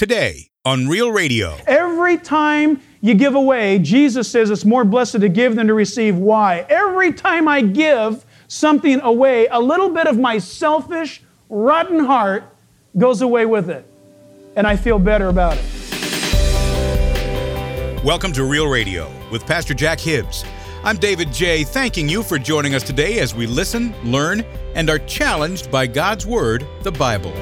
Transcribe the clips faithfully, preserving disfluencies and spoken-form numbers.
today on Real Radio. Every time you give away, Jesus says it's more blessed to give than to receive. Why? Every time I give something away, a little bit of my selfish, rotten heart goes away with it. And I feel better about it. Welcome to Real Radio with Pastor Jack Hibbs. I'm David J., thanking you for joining us today as we listen, learn, and are challenged by God's Word, the Bible.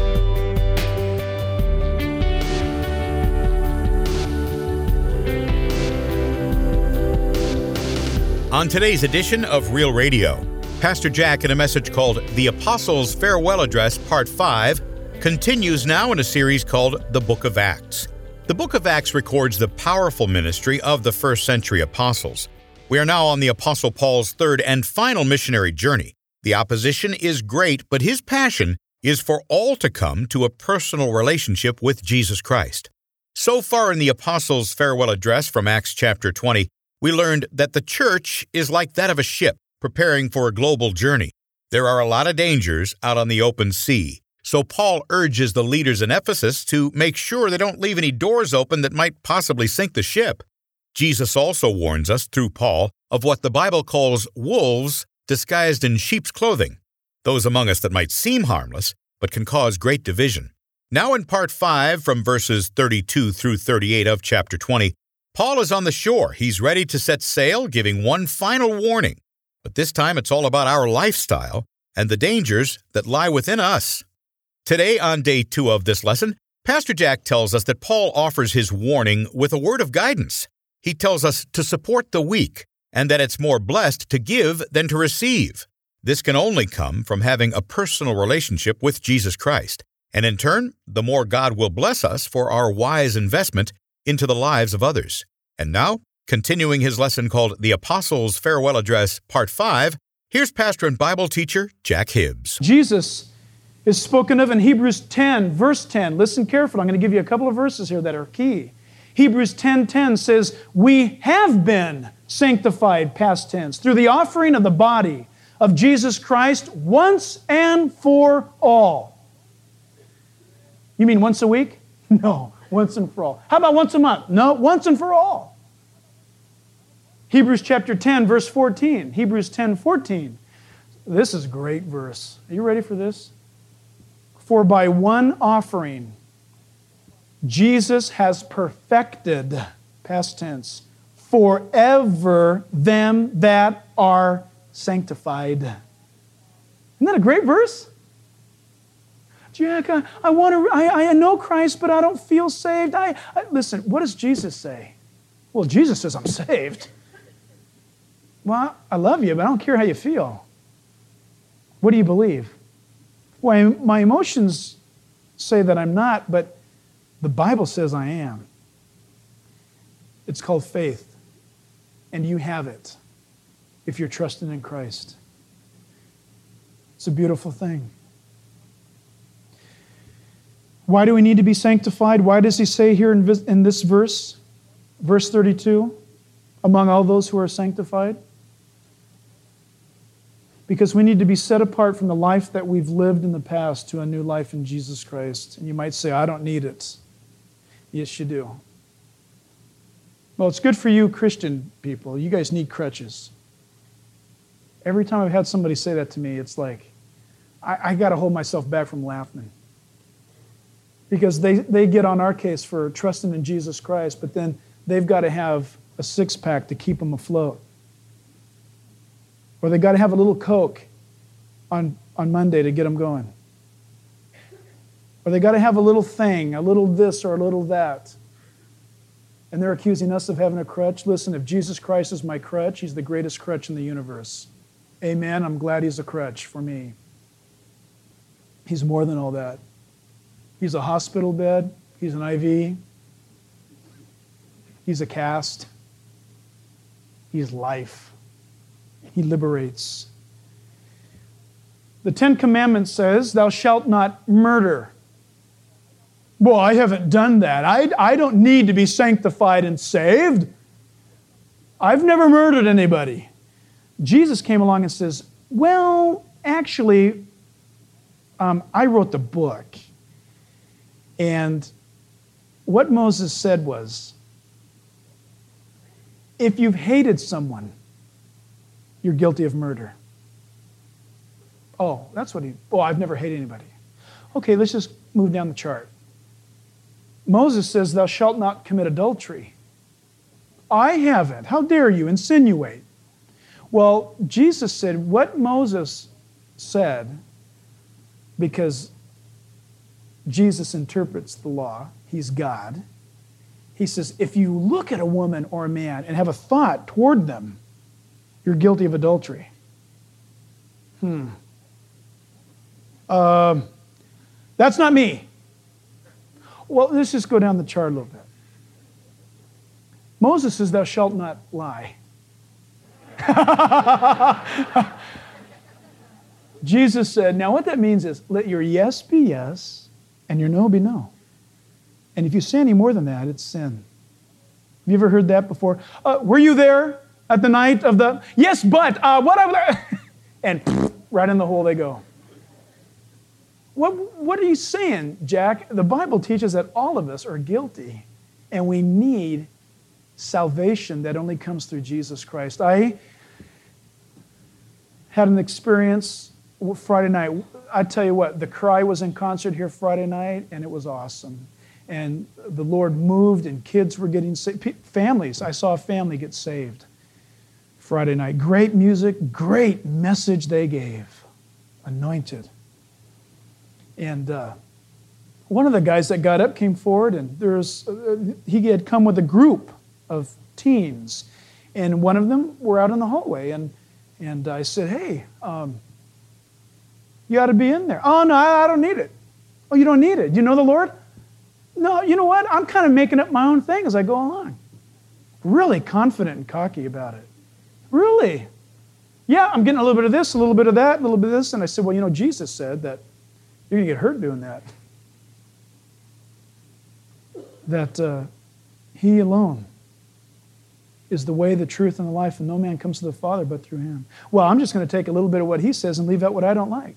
On today's edition of Real Radio, Pastor Jack, in a message called The Apostles' Farewell Address, Part five, continues now in a series called The Book of Acts. The Book of Acts records the powerful ministry of the first century apostles. We are now on the Apostle Paul's third and final missionary journey. The opposition is great, but his passion is for all to come to a personal relationship with Jesus Christ. So far in the Apostles' Farewell Address from Acts chapter twenty, we learned that the church is like that of a ship preparing for a global journey. There are a lot of dangers out on the open sea, so Paul urges the leaders in Ephesus to make sure they don't leave any doors open that might possibly sink the ship. Jesus also warns us through Paul of what the Bible calls wolves disguised in sheep's clothing, those among us that might seem harmless but can cause great division. Now in part five, from verses thirty-two through thirty-eight of chapter twenty, Paul is on the shore. He's ready to set sail, giving one final warning. But this time it's all about our lifestyle and the dangers that lie within us. Today, on day two of this lesson, Pastor Jack tells us that Paul offers his warning with a word of guidance. He tells us to support the weak and that it's more blessed to give than to receive. This can only come from having a personal relationship with Jesus Christ. And in turn, the more God will bless us for our wise investment into the lives of others. And now, continuing his lesson called The Apostles' Farewell Address, Part five, here's pastor and Bible teacher Jack Hibbs. Jesus is spoken of in Hebrews ten, verse ten. Listen carefully. I'm going to give you a couple of verses here that are key. Hebrews ten ten says, "We have been sanctified," past tense, "through the offering of the body of Jesus Christ once and for all." You mean once a week? No. Once and for all. How about once a month? No, once and for all. Hebrews chapter ten, verse fourteen. Hebrews ten fourteen. This is a great verse. Are you ready for this? "For by one offering, Jesus has perfected," past tense, "forever them that are sanctified." Isn't that a great verse? Jack, I, I want to. I, I know Christ, but I don't feel saved. I, I listen. What does Jesus say? Well, Jesus says I'm saved. Well, I love you, but I don't care how you feel. What do you believe? Well, my emotions say that I'm not, but the Bible says I am. It's called faith, and you have it if you're trusting in Christ. It's a beautiful thing. Why do we need to be sanctified? Why does he say here in, vis- in this verse, verse thirty-two, among all those who are sanctified? Because we need to be set apart from the life that we've lived in the past to a new life in Jesus Christ. And you might say, I don't need it. Yes, you do. Well, it's good for you Christian people. You guys need crutches. Every time I've had somebody say that to me, it's like, I, I got to hold myself back from laughing. Because they, they get on our case for trusting in Jesus Christ, but then they've got to have a six-pack to keep them afloat. Or they've got to have a little Coke on, on Monday to get them going. Or they've got to have a little thing, a little this or a little that. And they're accusing us of having a crutch. Listen, if Jesus Christ is my crutch, he's the greatest crutch in the universe. Amen. I'm glad he's a crutch for me. He's more than all that. He's a hospital bed. He's an I V. He's a cast. He's life. He liberates. The Ten Commandments says, thou shalt not murder. Well, I haven't done that. I, I don't need to be sanctified and saved. I've never murdered anybody. Jesus came along and says, well, actually, um, I wrote the book. And what Moses said was, if you've hated someone, you're guilty of murder. Oh, that's what he, oh, I've never hated anybody. Okay, let's just move down the chart. Moses says, thou shalt not commit adultery. I haven't. How dare you insinuate? Well, Jesus said what Moses said, because Jesus interprets the law, he's God. He says, if you look at a woman or a man and have a thought toward them, you're guilty of adultery. Hmm. Um, that's not me. Well, let's just go down the chart a little bit. Moses says, thou shalt not lie. Jesus said, now what that means is, let your yes be yes, and your no be no. And if you say any more than that, it's sin. Have you ever heard that before? Uh, were you there at the night of the... Yes, but, uh, what... I... and right in the hole they go. What, what are you saying, Jack? The Bible teaches that all of us are guilty, and we need salvation that only comes through Jesus Christ. I had an experience Friday night. I tell you what, the Cry was in concert here Friday night, and it was awesome. And the Lord moved, and kids were getting saved. Families, I saw a family get saved Friday night. Great music, great message they gave. Anointed. And uh, one of the guys that got up came forward, and there's uh, he had come with a group of teens, and one of them were out in the hallway, and and I said, "Hey, um, you ought to be in there." "Oh no, I don't need it." "Oh, you don't need it? You know the Lord?" "No, you know what? I'm kind of making up my own thing as I go along." Really confident and cocky about it. Really? "Yeah, I'm getting a little bit of this, a little bit of that, a little bit of this." And I said, "Well, you know, Jesus said that you're going to get hurt doing that. That uh, He alone is the way, the truth, and the life, and no man comes to the Father but through Him." Well, I'm just going to take a little bit of what He says and leave out what I don't like.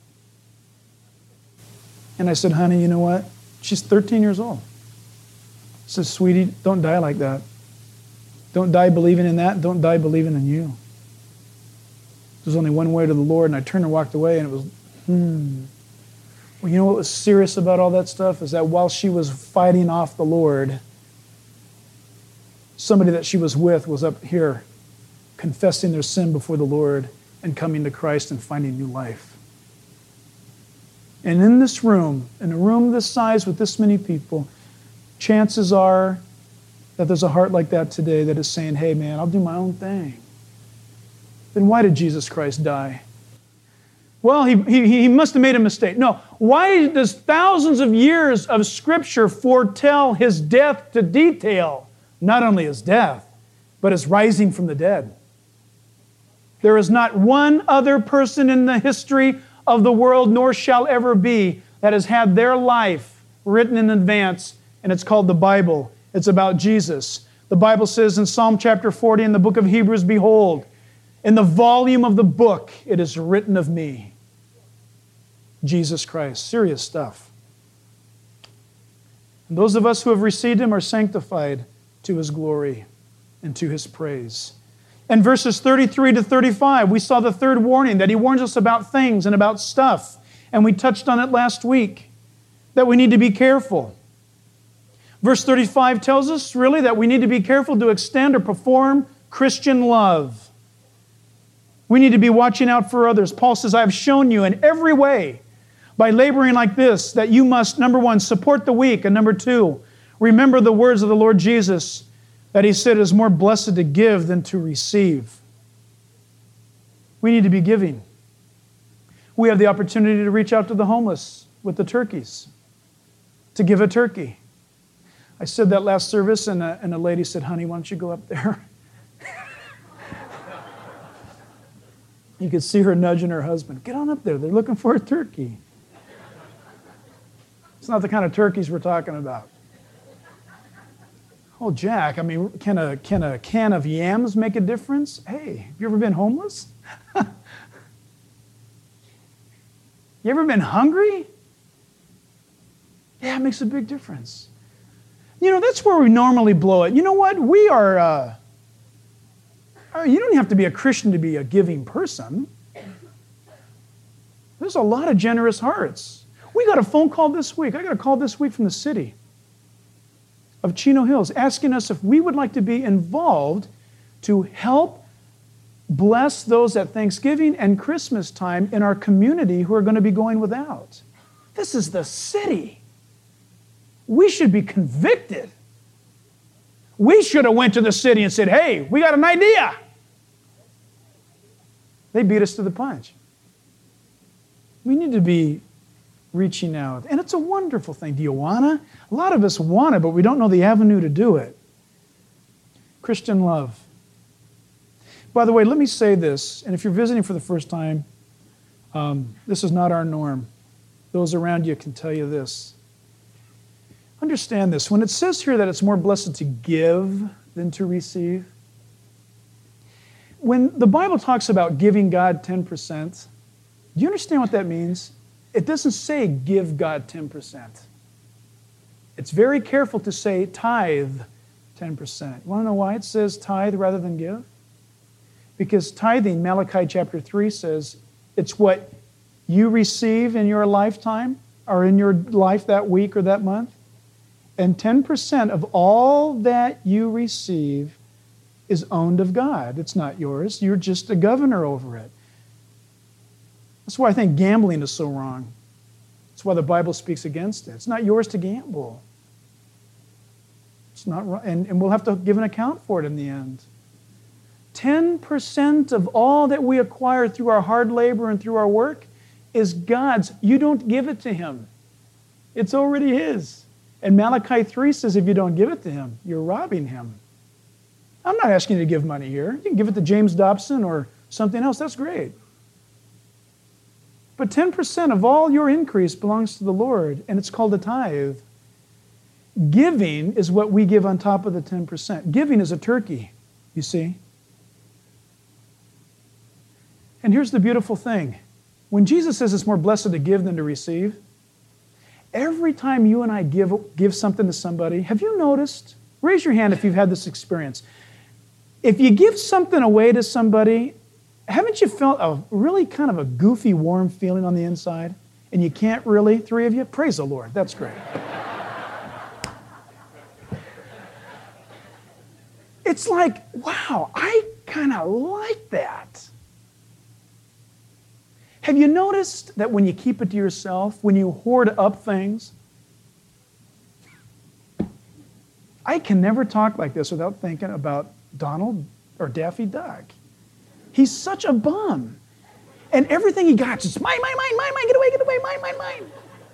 And I said, "Honey, you know what?" She's thirteen years old. I said, "Sweetie, don't die like that. Don't die believing in that. Don't die believing in you. There's only one way to the Lord." And I turned and walked away, and it was, hmm. Well, you know what was serious about all that stuff is that while she was fighting off the Lord, somebody that she was with was up here confessing their sin before the Lord and coming to Christ and finding new life. And in this room, in a room this size with this many people, chances are that there's a heart like that today that is saying, "Hey man, I'll do my own thing." Then why did Jesus Christ die? Well, he, he, he must have made a mistake. No, why does thousands of years of Scripture foretell His death to detail not only His death, but His rising from the dead? There is not one other person in the history of the world, nor shall ever be, that has had their life written in advance, and it's called the Bible. It's about Jesus. The Bible says in Psalm chapter forty in the book of Hebrews, "Behold, in the volume of the book it is written of me." Jesus Christ. Serious stuff. And those of us who have received Him are sanctified to His glory and to His praise. And verses thirty-three to thirty-five, we saw the third warning, that He warns us about things and about stuff. And we touched on it last week, that we need to be careful. Verse thirty-five tells us really that we need to be careful to extend or perform Christian love. We need to be watching out for others. Paul says, "I have shown you in every way, by laboring like this, that you must, number one, support the weak, and number two, remember the words of the Lord Jesus, that He said it is more blessed to give than to receive." We need to be giving. We have the opportunity to reach out to the homeless with the turkeys, to give a turkey. I said that last service, and a, and a lady said, "Honey, why don't you go up there?" You could see her nudging her husband. "Get on up there. They're looking for a turkey." It's not the kind of turkeys we're talking about. "Oh, Jack, I mean, can a, can a can of yams make a difference?" Hey, have you ever been homeless? You ever been hungry? Yeah, it makes a big difference. You know, that's where we normally blow it. You know what? We are, uh, you don't have to be a Christian to be a giving person. There's a lot of generous hearts. We got a phone call this week. I got a call this week from the city of Chino Hills asking us if we would like to be involved to help bless those at Thanksgiving and Christmas time in our community who are going to be going without. This is the city. We should be convicted. We should have went to the city and said, hey, we got an idea. They beat us to the punch. We need to be reaching out. And it's a wonderful thing. Do you want to? A lot of us want it, but we don't know the avenue to do it. Christian love. By the way, let me say this, and if you're visiting for the first time, um, this is not our norm. Those around you can tell you this. Understand this. When it says here that it's more blessed to give than to receive, when the Bible talks about giving God ten percent, do you understand what that means? It doesn't say give God ten percent. It's very careful to say tithe ten percent. You want to know why it says tithe rather than give? Because tithing, Malachi chapter three says, it's what you receive in your lifetime or in your life that week or that month. And ten percent of all that you receive is owned of God. It's not yours. You're just a governor over it. That's why I think gambling is so wrong. That's why the Bible speaks against it. It's not yours to gamble. It's not, and, and we'll have to give an account for it in the end. ten percent of all that we acquire through our hard labor and through our work is God's. You don't give it to Him. It's already His. And Malachi three says if you don't give it to Him, you're robbing Him. I'm not asking you to give money here. You can give it to James Dobson or something else. That's great. But ten percent of all your increase belongs to the Lord, and it's called a tithe. Giving is what we give on top of the ten percent. Giving is a turkey, you see. And here's the beautiful thing. When Jesus says it's more blessed to give than to receive, every time you and I give, give something to somebody, have you noticed? Raise your hand if you've had this experience. If you give something away to somebody, haven't you felt a really kind of a goofy, warm feeling on the inside? And you can't really, three of you? Praise the Lord. That's great. It's like, wow, I kind of like that. Have you noticed that when you keep it to yourself, when you hoard up things? I can never talk like this without thinking about Donald or Daffy Duck. He's such a bum. And everything he got, just mine, mine, mine, mine, mine, get away, get away, mine, mine, mine.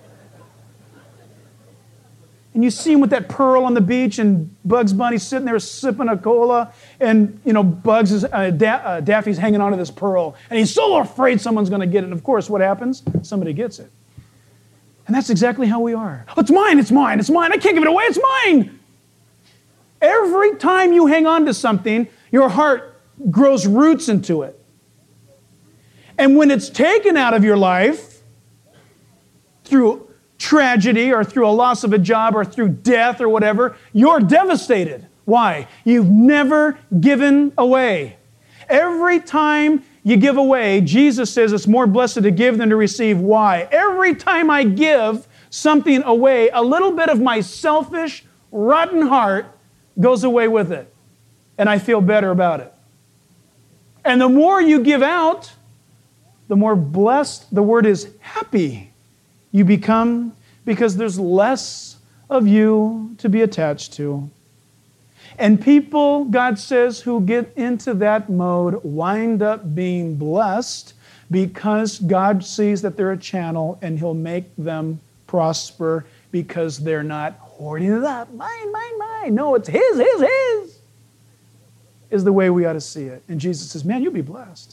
And you see him with that pearl on the beach, and Bugs Bunny's sitting there sipping a cola, and, you know, Bugs is, uh, da- uh, Daffy's hanging onto this pearl, and he's so afraid someone's going to get it. And of course, what happens? Somebody gets it. And that's exactly how we are. Oh, it's mine, it's mine, it's mine. I can't give it away, it's mine. Every time you hang on to something, your heart grows roots into it. And when it's taken out of your life through tragedy or through a loss of a job or through death or whatever, you're devastated. Why? You've never given away. Every time you give away, Jesus says it's more blessed to give than to receive. Why? Every time I give something away, a little bit of my selfish, rotten heart goes away with it. And I feel better about it. And the more you give out, the more blessed, the word is happy, you become, because there's less of you to be attached to. And people, God says, who get into that mode wind up being blessed because God sees that they're a channel and He'll make them prosper because they're not hoarding it up. Mine, mine, mine. No, it's His, His, His. Is the way we ought to see it. And Jesus says, man, you'll be blessed.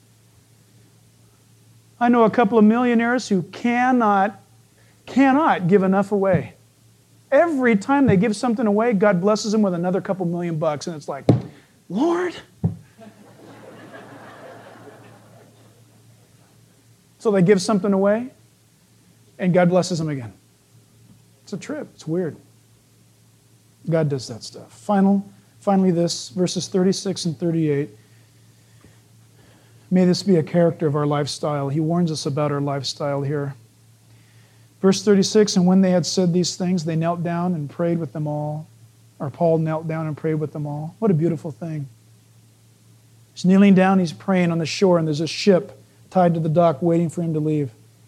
I know a couple of millionaires who cannot, cannot give enough away. Every time they give something away, God blesses them with another couple million bucks. And it's like, Lord. So they give something away, and God blesses them again. It's a trip. It's weird. God does that stuff. Final, finally this, verses thirty-six and thirty-eight. May this be a character of our lifestyle. He warns us about our lifestyle here. Verse thirty-six, and when they had said these things, they knelt down and prayed with them all. Or Paul knelt down and prayed with them all. What a beautiful thing. He's kneeling down, he's praying on the shore, and there's a ship tied to the dock waiting for him to leave.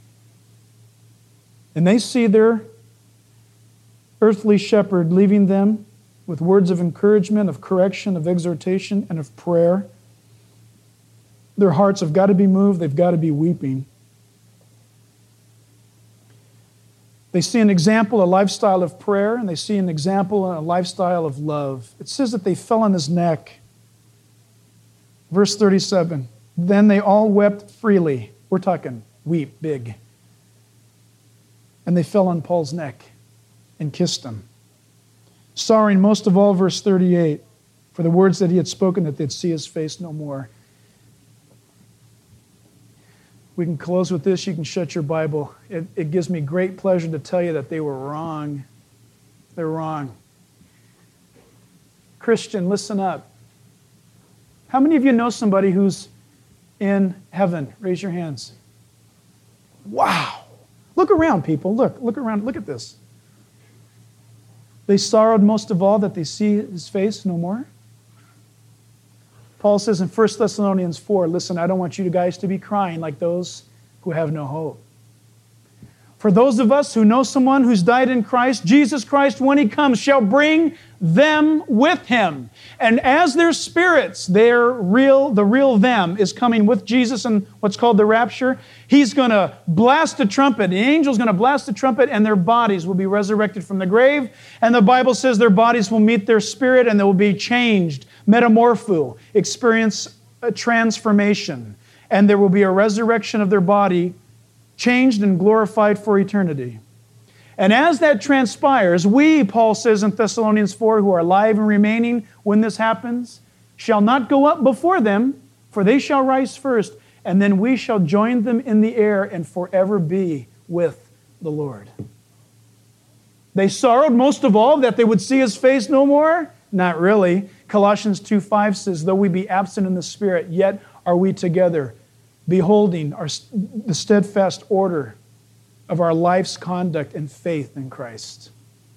And they see their earthly shepherd leaving them with words of encouragement, of correction, of exhortation, and of prayer. Their hearts have got to be moved. They've got to be weeping. They see an example, a lifestyle of prayer, and they see an example, a lifestyle of love. It says that they fell on his neck. Verse thirty-seven, then they all wept freely. We're talking weep big. And they fell on Paul's neck and kissed him. Sorrowing most of all, verse thirty-eight, for the words that he had spoken, that they'd see his face no more. We can close with this. You can shut your Bible. It, it gives me great pleasure to tell you that they were wrong. They're wrong. Christian, listen up. How many of you know somebody who's in heaven? Raise your hands. Wow. Look around, people. Look, look around. Look at this. They sorrowed most of all that they see his face no more. Paul says in First Thessalonians four, listen, I don't want you guys to be crying like those who have no hope. For those of us who know someone who's died in Christ, Jesus Christ, when he comes, shall bring them with him. And as their spirits, their real, the real them is coming with Jesus in what's called the rapture. He's going to blast a trumpet. The angel's going to blast a trumpet, and their bodies will be resurrected from the grave. And the Bible says their bodies will meet their spirit, and they will be changed, metamorpho, experience a transformation. And there will be a resurrection of their body, changed and glorified for eternity. And as that transpires, we, Paul says in Thessalonians four, who are alive and remaining when this happens, shall not go up before them, for they shall rise first, and then we shall join them in the air and forever be with the Lord. They sorrowed most of all that they would see his face no more? Not really. Colossians two five says, though we be absent in the spirit, yet are we together, beholding our, the steadfast order of our life's conduct and faith in Christ.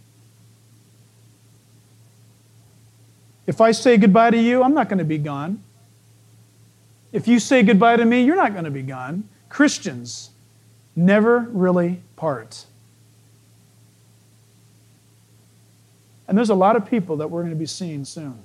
If I say goodbye to you, I'm not going to be gone. If you say goodbye to me, you're not going to be gone. Christians never really part. And there's a lot of people that we're going to be seeing soon.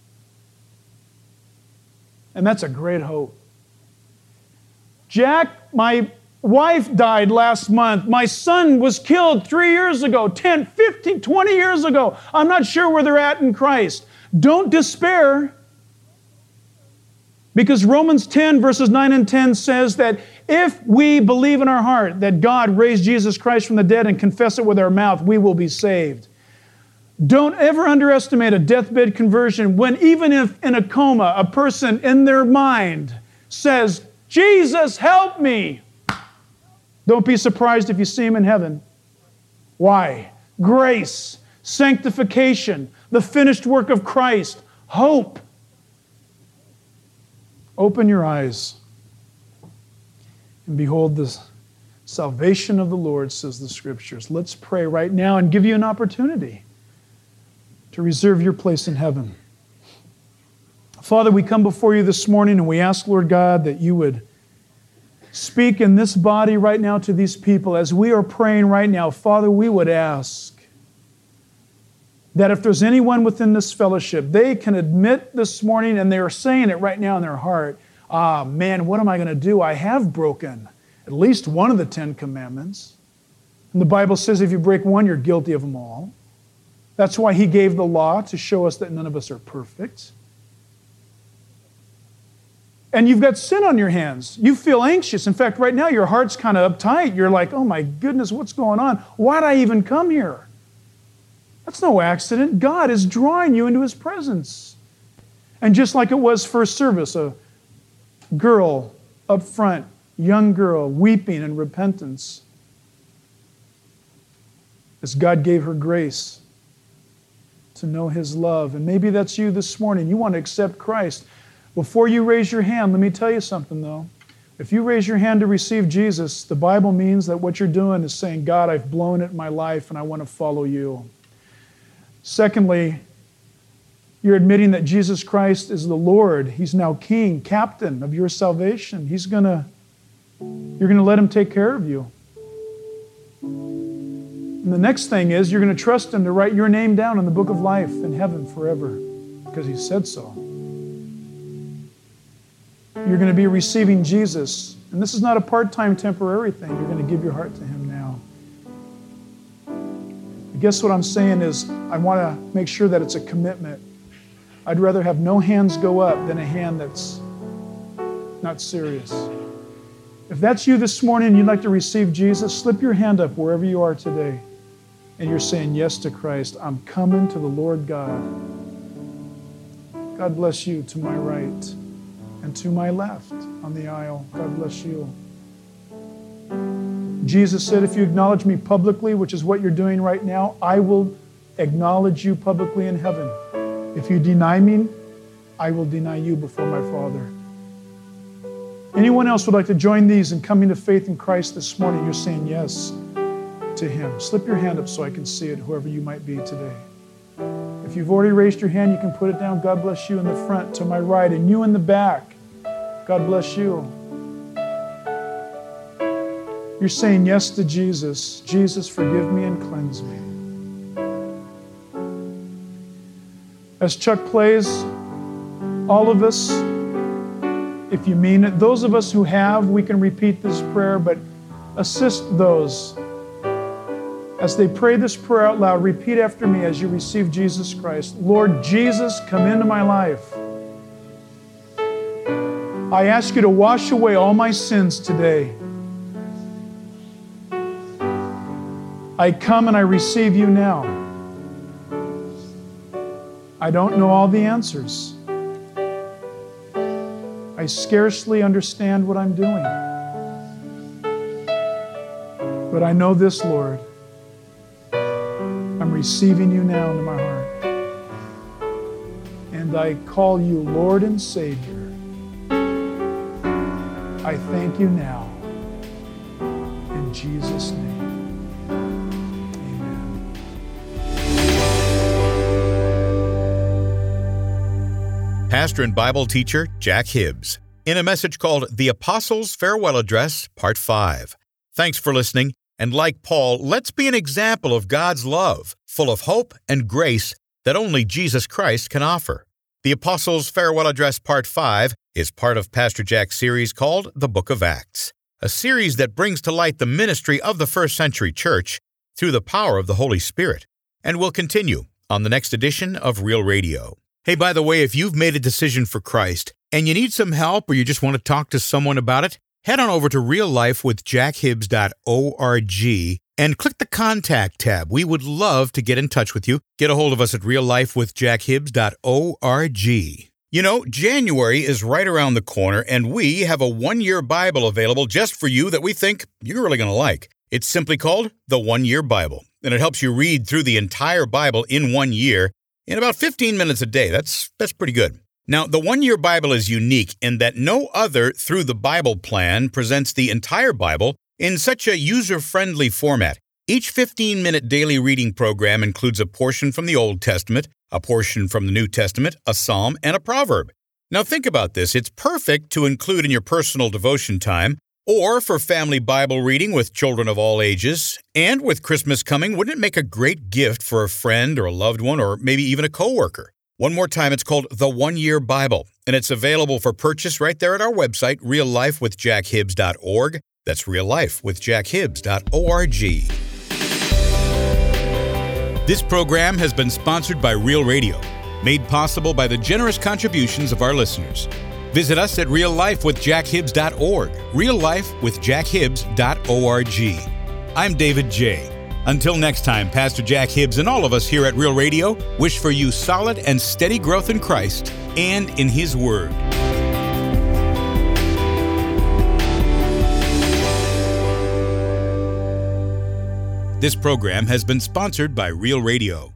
And that's a great hope. Jack, my wife died last month. My son was killed three years ago, ten, fifteen, twenty years ago. I'm not sure where they're at in Christ. Don't despair. Because Romans ten, verses nine and ten says that if we believe in our heart that God raised Jesus Christ from the dead and confess it with our mouth, we will be saved. Don't ever underestimate a deathbed conversion when even if in a coma, a person in their mind says, Jesus, help me. Don't be surprised if you see him in heaven. Why? Grace, sanctification, the finished work of Christ, hope. Open your eyes and behold the salvation of the Lord, says the Scriptures. Let's pray right now and give you an opportunity to reserve your place in heaven. Father, we come before you this morning and we ask, Lord God, that you would speak in this body right now to these people. As we are praying right now, Father, we would ask that if there's anyone within this fellowship, they can admit this morning, and they're saying it right now in their heart, ah, man, what am I going to do? I have broken at least one of the Ten Commandments. And the Bible says if you break one, you're guilty of them all. That's why he gave the law, to show us that none of us are perfect. And you've got sin on your hands. You feel anxious. In fact, right now your heart's kind of uptight. You're like, oh my goodness, what's going on? Why'd I even come here? That's no accident. God is drawing you into his presence. And just like it was first service, a girl up front, young girl, weeping in repentance, as God gave her grace. to know His love. And maybe that's you this morning. You want to accept Christ. Before you raise your hand, let me tell you something though. If you raise your hand to receive Jesus, the Bible means that what you're doing is saying, God, I've blown it in my life and I want to follow you. Secondly, you're admitting that Jesus Christ is the Lord. He's now King, Captain of your salvation. He's gonna, you're going to let Him take care of you. And the next thing is you're going to trust Him to write your name down in the book of life in heaven forever because He said so. You're going to be receiving Jesus. And this is not a part-time temporary thing. You're going to give your heart to Him now. I guess what I'm saying is I want to make sure that it's a commitment. I'd rather have no hands go up than a hand that's not serious. If that's you this morning and you'd like to receive Jesus, slip your hand up wherever you are today. And you're saying yes to Christ. I'm coming to the Lord God. God bless you to my right and to my left on the aisle. God bless you. Jesus said, if you acknowledge me publicly, which is what you're doing right now, I will acknowledge you publicly in heaven. If you deny me, I will deny you before my Father. Anyone else would like to join these in coming to faith in Christ this morning? You're saying yes to Him. Slip your hand up so I can see it, whoever you might be today. If you've already raised your hand, you can put it down. God bless you in the front to my right, and you in the back. God bless you. You're saying yes to Jesus. Jesus, forgive me and cleanse me. As Chuck plays, all of us, if you mean it, those of us who have, we can repeat this prayer, but assist those. As they pray this prayer out loud, repeat after me as you receive Jesus Christ. Lord Jesus, come into my life. I ask you to wash away all my sins today. I come and I receive you now. I don't know all the answers. I scarcely understand what I'm doing. But I know this, Lord. I'm receiving you now into my heart. And I call you Lord and Savior. I thank you now. In Jesus' name. Amen. Pastor and Bible teacher Jack Hibbs in a message called The Apostles' Farewell Address, Part five. Thanks for listening. And like Paul, let's be an example of God's love, full of hope and grace that only Jesus Christ can offer. The Apostles' Farewell Address Part five is part of Pastor Jack's series called The Book of Acts, a series that brings to light the ministry of the first century church through the power of the Holy Spirit, and will continue on the next edition of Real Radio. Hey, by the way, if you've made a decision for Christ and you need some help or you just want to talk to someone about it, head on over to real life with jack hibbs dot org and click the Contact tab. We would love to get in touch with you. Get a hold of us at real life with jack hibbs dot org. You know, January is right around the corner, and we have a one-year Bible available just for you that we think you're really going to like. It's simply called the One-Year Bible, and it helps you read through the entire Bible in one year in about fifteen minutes a day. That's that's pretty good. Now, the One-Year Bible is unique in that no other Through the Bible plan presents the entire Bible in such a user-friendly format. Each fifteen-minute daily reading program includes a portion from the Old Testament, a portion from the New Testament, a psalm, and a proverb. Now think about this. It's perfect to include in your personal devotion time or for family Bible reading with children of all ages. And with Christmas coming, wouldn't it make a great gift for a friend or a loved one or maybe even a coworker? One more time, it's called The One-Year Bible, and it's available for purchase right there at our website, real life with jack hibbs dot org. That's real life with jack hibbs dot org. This program has been sponsored by Real Radio, made possible by the generous contributions of our listeners. Visit us at real life with jack hibbs dot org, real life with jack hibbs dot org. I'm David J. Until next time, Pastor Jack Hibbs and all of us here at Real Radio wish for you solid and steady growth in Christ and in His Word. This program has been sponsored by Real Radio.